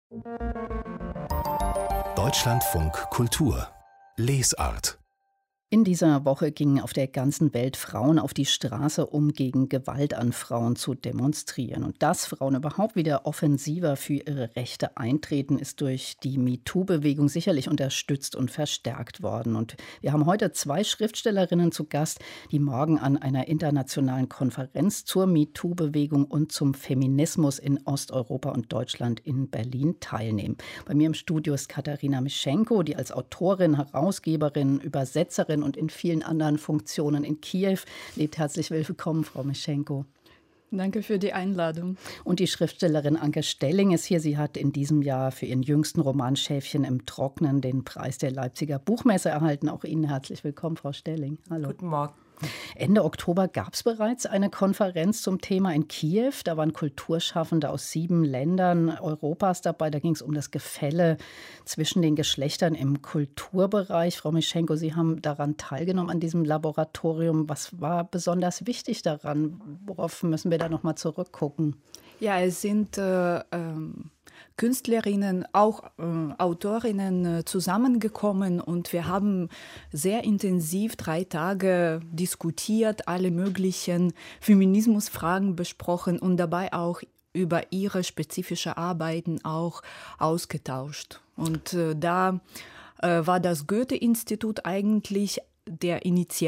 Deutschlandfunk Kultur Lesart. In dieser Woche gingen auf der ganzen Welt Frauen auf die Straße, um gegen Gewalt an Frauen zu demonstrieren. Und dass Frauen überhaupt wieder offensiver für ihre Rechte eintreten, ist durch die MeToo-Bewegung sicherlich unterstützt und verstärkt worden. Und wir haben heute 2 Schriftstellerinnen zu Gast, die morgen an einer internationalen Konferenz zur MeToo-Bewegung und zum Feminismus in Osteuropa und Deutschland in Berlin teilnehmen. Bei mir im Studio ist Katharina Mischenko, die als Autorin, Herausgeberin, Übersetzerin und in vielen anderen Funktionen in Kiew lebt. Herzlich willkommen, Frau Mischenko. Danke für die Einladung. Und die Schriftstellerin Anke Stelling ist hier. Sie hat in diesem Jahr für ihren jüngsten Roman Schäfchen im Trocknen den Preis der Leipziger Buchmesse erhalten. Auch Ihnen herzlich willkommen, Frau Stelling. Hallo. Guten Morgen. Ende Oktober gab es bereits eine Konferenz zum Thema in Kiew. Da waren Kulturschaffende aus 7 Ländern Europas dabei. Da ging es um das Gefälle zwischen den Geschlechtern im Kulturbereich. Frau Mischenko, Sie haben daran teilgenommen, an diesem Laboratorium. Was war besonders wichtig daran? Worauf müssen wir da noch mal zurückgucken? Ja, es sind Künstlerinnen, auch Autorinnen zusammengekommen und wir haben sehr intensiv 3 Tage diskutiert, alle möglichen Feminismusfragen besprochen und dabei auch über ihre spezifische Arbeiten auch ausgetauscht. Und da war das Goethe-Institut eigentlich der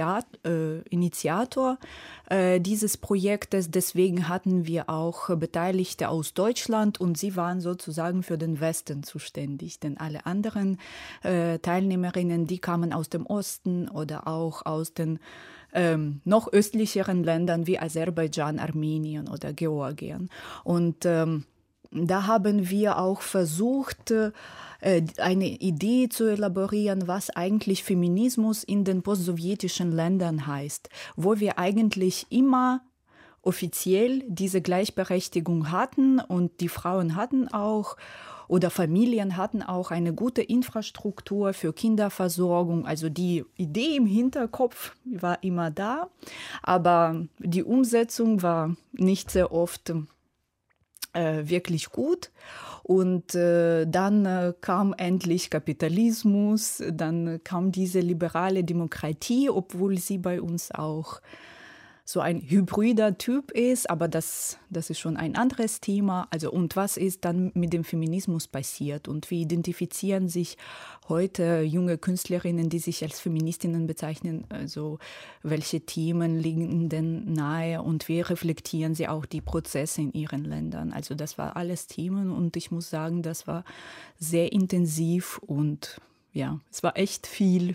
Initiator dieses Projektes. Deswegen hatten wir auch Beteiligte aus Deutschland und sie waren sozusagen für den Westen zuständig. Denn alle anderen Teilnehmerinnen, die kamen aus dem Osten oder auch aus den noch östlicheren Ländern wie Aserbaidschan, Armenien oder Georgien. Und da haben wir auch versucht, eine Idee zu elaborieren, was eigentlich Feminismus in den postsowjetischen Ländern heißt, wo wir eigentlich immer offiziell diese Gleichberechtigung hatten und die Frauen hatten auch oder Familien hatten auch eine gute Infrastruktur für Kinderversorgung. Also die Idee im Hinterkopf war immer da, aber die Umsetzung war nicht sehr oft wirklich gut. Und dann kam endlich Kapitalismus, dann kam diese liberale Demokratie, obwohl sie bei uns auch so ein hybrider Typ ist, aber das ist schon ein anderes Thema. Also und was ist dann mit dem Feminismus passiert und wie identifizieren sich heute junge Künstlerinnen, die sich als Feministinnen bezeichnen, also welche Themen liegen denn nahe und wie reflektieren sie auch die Prozesse in ihren Ländern. Also das war alles Themen und ich muss sagen, das war sehr intensiv und ja, es war echt viel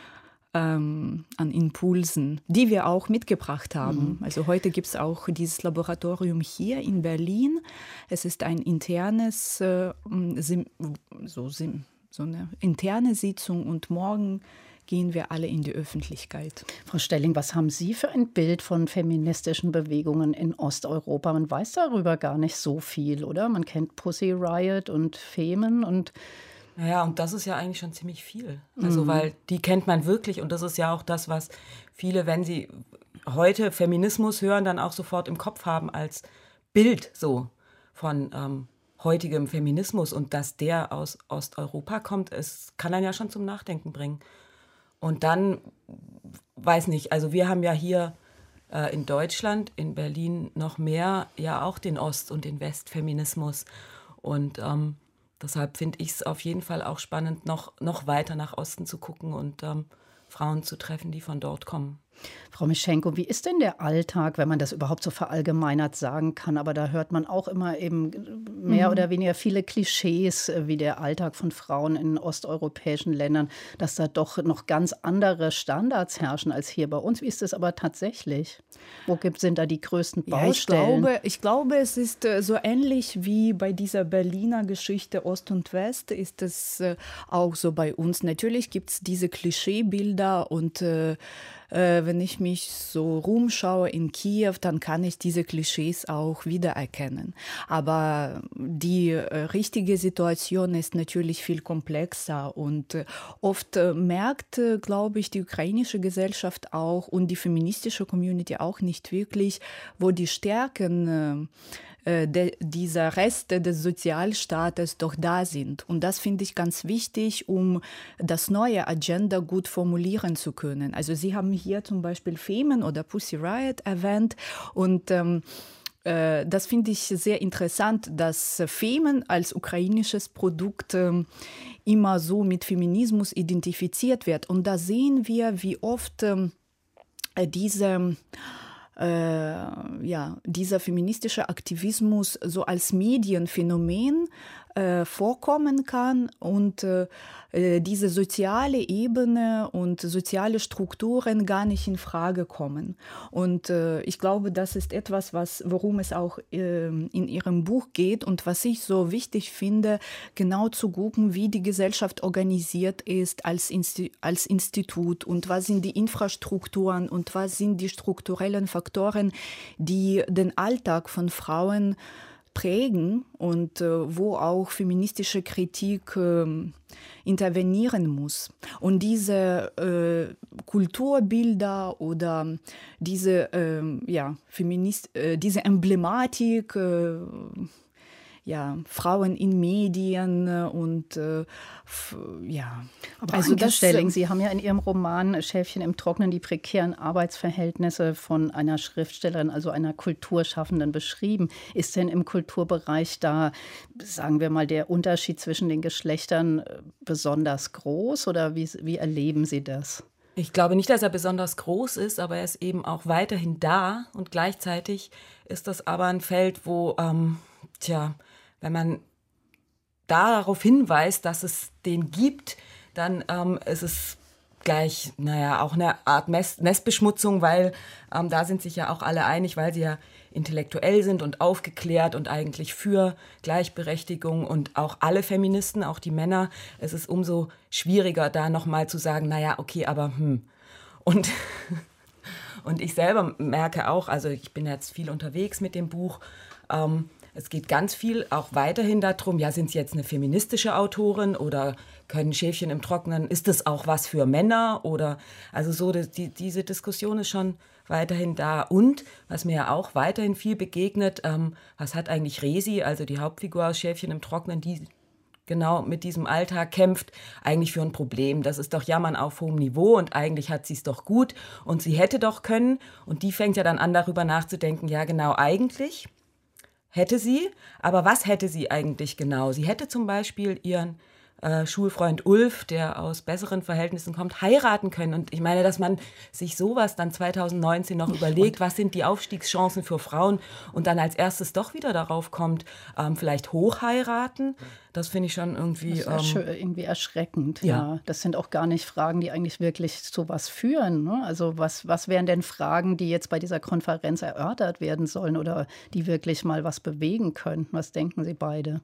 an Impulsen, die wir auch mitgebracht haben. Also heute gibt es auch dieses Laboratorium hier in Berlin. Es ist ein internes, so eine interne Sitzung und morgen gehen wir alle in die Öffentlichkeit. Frau Stelling, was haben Sie für ein Bild von feministischen Bewegungen in Osteuropa? Man weiß darüber gar nicht so viel, oder? Man kennt Pussy Riot und Femen und Ja, und das ist ja eigentlich schon ziemlich viel. Also, weil die kennt man wirklich und das ist ja auch das, was viele, wenn sie heute Feminismus hören, dann auch sofort im Kopf haben als Bild so von heutigem Feminismus und dass der aus Osteuropa kommt, es kann einen ja schon zum Nachdenken bringen. Und dann, weiß nicht, also wir haben ja hier in Deutschland, in Berlin noch mehr ja auch den Ost- und den Westfeminismus und deshalb finde ich es auf jeden Fall auch spannend, noch weiter nach Osten zu gucken und Frauen zu treffen, die von dort kommen. Frau Mischenko, wie ist denn der Alltag, wenn man das überhaupt so verallgemeinert sagen kann? Aber da hört man auch immer eben mehr oder weniger viele Klischees, wie der Alltag von Frauen in osteuropäischen Ländern, dass da doch noch ganz andere Standards herrschen als hier bei uns. Wie ist das aber tatsächlich? Sind da die größten Baustellen? Ja, ich glaube, es ist so ähnlich wie bei dieser Berliner Geschichte Ost und West, ist es auch so bei uns. Natürlich gibt es diese Klischeebilder und wenn ich mich so rumschaue in Kiew, dann kann ich diese Klischees auch wiedererkennen. Aber die richtige Situation ist natürlich viel komplexer und oft merkt, glaube ich, die ukrainische Gesellschaft auch und die feministische Community auch nicht wirklich, wo die Stärken diese Reste des Sozialstaates doch da sind. Und das finde ich ganz wichtig, um das neue Agenda gut formulieren zu können. Also Sie haben hier zum Beispiel Femen oder Pussy Riot erwähnt und das finde ich sehr interessant, dass Femen als ukrainisches Produkt immer so mit Feminismus identifiziert wird. Und da sehen wir, wie oft dieser feministische Aktivismus so als Medienphänomen vorkommen kann und diese soziale Ebene und soziale Strukturen gar nicht in Frage kommen. Und ich glaube, das ist etwas, worum es auch in Ihrem Buch geht und was ich so wichtig finde, genau zu gucken, wie die Gesellschaft organisiert ist als Institut und was sind die Infrastrukturen und was sind die strukturellen Faktoren, die den Alltag von Frauen prägen und wo auch feministische Kritik intervenieren muss. Und diese Kulturbilder oder diese, diese Emblematik, Frauen in Medien und Aber also Anke Stelling, Sie haben ja in Ihrem Roman Schäfchen im Trocknen die prekären Arbeitsverhältnisse von einer Schriftstellerin, also einer Kulturschaffenden beschrieben. Ist denn im Kulturbereich da, sagen wir mal, der Unterschied zwischen den Geschlechtern besonders groß oder wie erleben Sie das? Ich glaube nicht, dass er besonders groß ist, aber er ist eben auch weiterhin da und gleichzeitig ist das aber ein Feld, wo, wenn man darauf hinweist, dass es den gibt, dann ist es gleich, auch eine Art Nestbeschmutzung, weil da sind sich ja auch alle einig, weil sie ja intellektuell sind und aufgeklärt und eigentlich für Gleichberechtigung und auch alle Feministen, auch die Männer. Es ist umso schwieriger, da nochmal zu sagen, okay, aber Und ich selber merke auch, also ich bin jetzt viel unterwegs mit dem Buch, es geht ganz viel auch weiterhin darum, sind Sie jetzt eine feministische Autorin oder können Schäfchen im Trocknen, ist das auch was für Männer? Oder also so, diese Diskussion ist schon weiterhin da. Und was mir ja auch weiterhin viel begegnet, was hat eigentlich Resi, also die Hauptfigur aus Schäfchen im Trocknen, die genau mit diesem Alltag kämpft, eigentlich für ein Problem. Das ist doch Jammern auf hohem Niveau und eigentlich hat sie es doch gut und sie hätte doch können. Und die fängt ja dann an, darüber nachzudenken, ja genau, eigentlich hätte sie, aber was hätte sie eigentlich genau? Sie hätte zum Beispiel ihren Schulfreund Ulf, der aus besseren Verhältnissen kommt, heiraten können. Und ich meine, dass man sich sowas dann 2019 noch überlegt, was sind die Aufstiegschancen für Frauen und dann als erstes doch wieder darauf kommt, vielleicht hochheiraten, das finde ich schon irgendwie... Das ist irgendwie erschreckend, ja. Das sind auch gar nicht Fragen, die eigentlich wirklich zu was führen. Ne? Also was wären denn Fragen, die jetzt bei dieser Konferenz erörtert werden sollen oder die wirklich mal was bewegen könnten? Was denken Sie beide?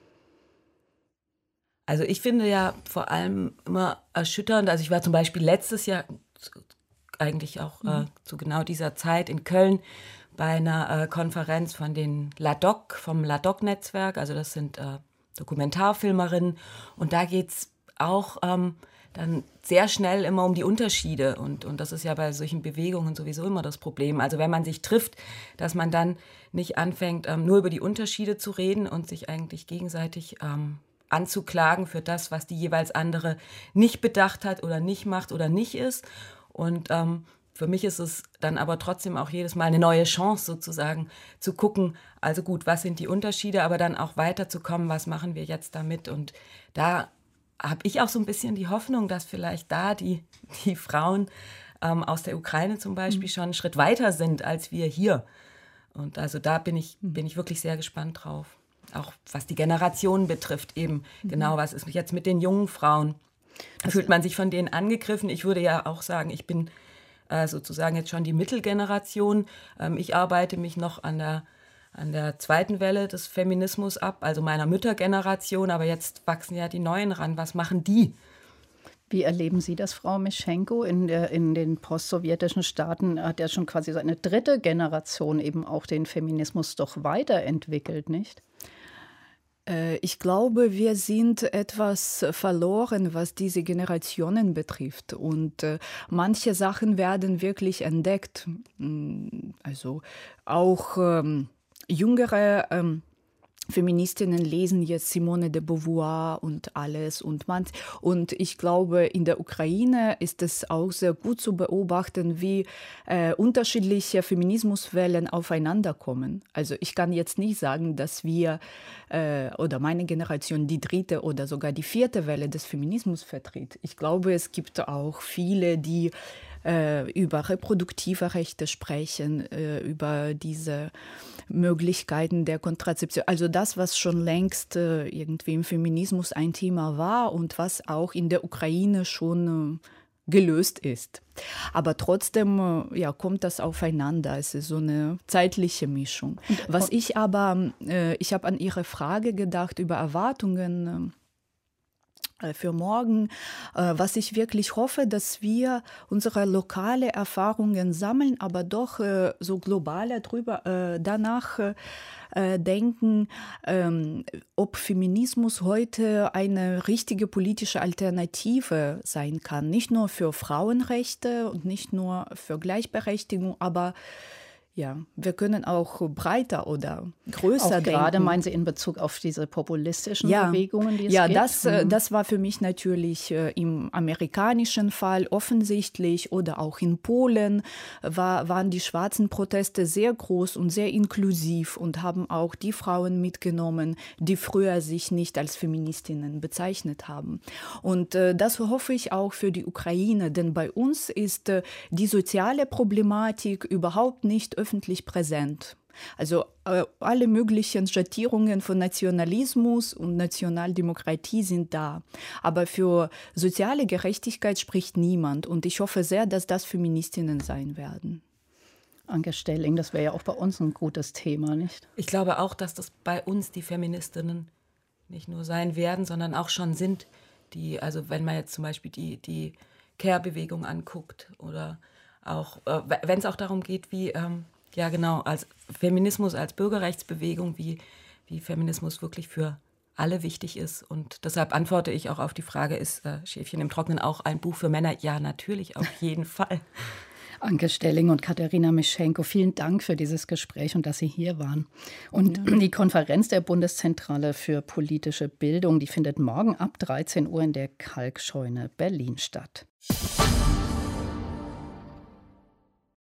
Also ich finde ja vor allem immer erschütternd, also ich war zum Beispiel letztes Jahr eigentlich auch zu genau dieser Zeit in Köln bei einer Konferenz von den LADOC, vom LADOC-Netzwerk, also das sind Dokumentarfilmerinnen und da geht es auch dann sehr schnell immer um die Unterschiede und das ist ja bei solchen Bewegungen sowieso immer das Problem. Also wenn man sich trifft, dass man dann nicht anfängt, nur über die Unterschiede zu reden und sich eigentlich gegenseitig anzuklagen für das, was die jeweils andere nicht bedacht hat oder nicht macht oder nicht ist. Und für mich ist es dann aber trotzdem auch jedes Mal eine neue Chance sozusagen zu gucken, also gut, was sind die Unterschiede, aber dann auch weiterzukommen, was machen wir jetzt damit? Und da habe ich auch so ein bisschen die Hoffnung, dass vielleicht da die Frauen aus der Ukraine zum Beispiel schon einen Schritt weiter sind als wir hier. Und also da bin ich wirklich sehr gespannt drauf. Auch was die Generationen betrifft eben. Genau, was ist jetzt mit den jungen Frauen? Fühlt man sich von denen angegriffen? Ich würde ja auch sagen, ich bin sozusagen jetzt schon die Mittelgeneration. Ich arbeite mich noch an der zweiten Welle des Feminismus ab, also meiner Müttergeneration. Aber jetzt wachsen ja die Neuen ran. Was machen die? Wie erleben Sie das, Frau Mischenko? In den postsowjetischen Staaten hat ja schon quasi so eine dritte Generation eben auch den Feminismus doch weiterentwickelt, nicht? Ich glaube, wir sind etwas verloren, was diese Generationen betrifft. Und manche Sachen werden wirklich entdeckt. Also auch jüngere Feministinnen lesen jetzt Simone de Beauvoir und alles und ich glaube, in der Ukraine ist es auch sehr gut zu beobachten, wie unterschiedliche Feminismuswellen aufeinander kommen. Also ich kann jetzt nicht sagen, dass wir oder meine Generation die 3. oder sogar die 4. Welle des Feminismus vertritt. Ich glaube, es gibt auch viele, die über reproduktive Rechte sprechen, über diese Möglichkeiten der Kontrazeption. Also das, was schon längst irgendwie im Feminismus ein Thema war und was auch in der Ukraine schon gelöst ist. Aber trotzdem kommt das aufeinander. Es ist so eine zeitliche Mischung. Ich habe an Ihre Frage gedacht über Erwartungen für morgen, was ich wirklich hoffe, dass wir unsere lokale Erfahrungen sammeln, aber doch so globaler danach denken, ob Feminismus heute eine richtige politische Alternative sein kann. Nicht nur für Frauenrechte und nicht nur für Gleichberechtigung, aber ja, wir können auch breiter oder größer denken. Gerade meinen Sie in Bezug auf diese populistischen Bewegungen, die es gibt? Ja, das war für mich natürlich im amerikanischen Fall offensichtlich oder auch in Polen waren die schwarzen Proteste sehr groß und sehr inklusiv und haben auch die Frauen mitgenommen, die früher sich nicht als Feministinnen bezeichnet haben. Und das hoffe ich auch für die Ukraine, denn bei uns ist die soziale Problematik überhaupt nicht öffentlich präsent. Also alle möglichen Schattierungen von Nationalismus und Nationaldemokratie sind da. Aber für soziale Gerechtigkeit spricht niemand. Und ich hoffe sehr, dass das Feministinnen sein werden. Anke Stelling, das wäre ja auch bei uns ein gutes Thema, nicht? Ich glaube auch, dass das bei uns die Feministinnen nicht nur sein werden, sondern auch schon sind. Also wenn man jetzt zum Beispiel die Care-Bewegung anguckt oder auch, wenn es auch darum geht, wie als Feminismus als Bürgerrechtsbewegung, wie Feminismus wirklich für alle wichtig ist. Und deshalb antworte ich auch auf die Frage, ist Schäfchen im Trocknen auch ein Buch für Männer? Ja, natürlich, auf jeden Fall. Anke Stelling und Katharina Mischenko, vielen Dank für dieses Gespräch und dass Sie hier waren. Und die Konferenz der Bundeszentrale für politische Bildung, die findet morgen ab 13 Uhr in der Kalkscheune Berlin statt.